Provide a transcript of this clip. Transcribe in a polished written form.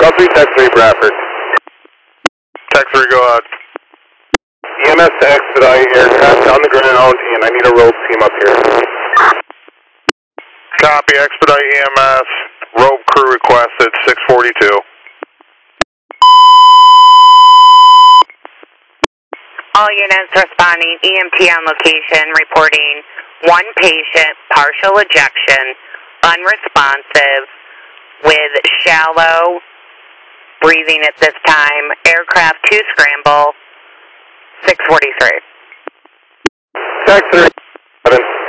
Channel 3, Tech 3, Bradford. Tech 3, go ahead. EMS to expedite aircraft on the ground, and I need a rope team up here. Copy, expedite EMS, rope crew requested, 642. All units responding, EMT on location, reporting one patient, partial ejection, unresponsive, with shallow breathing at this time. Aircraft 2 scramble, 643. Tech 3,